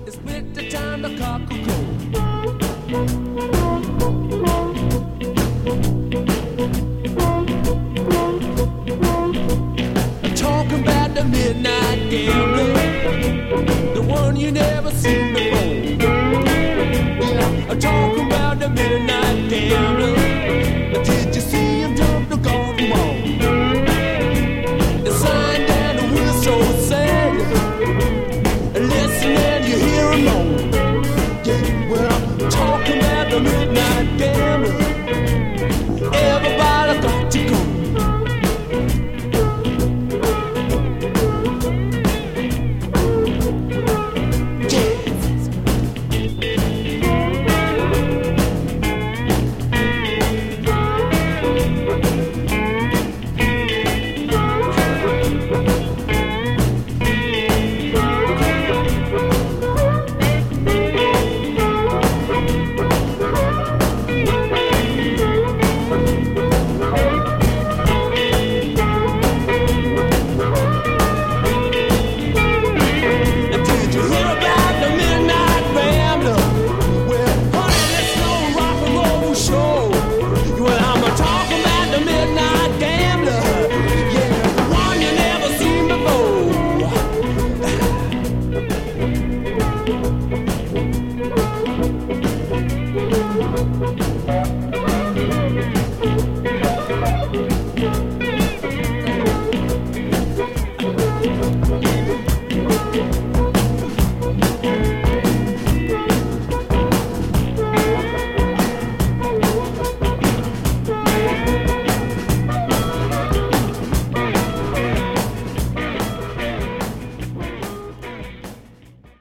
It's winter time, the cock will crow. Talking about the midnight gambler, the one you never seen before. I'm talking about the midnight gambler. Did you see him jump the garden wall? The sign down the whistle sang. Listen and you hear him moan. Yeah, well, I'm talking about the midnight gambler.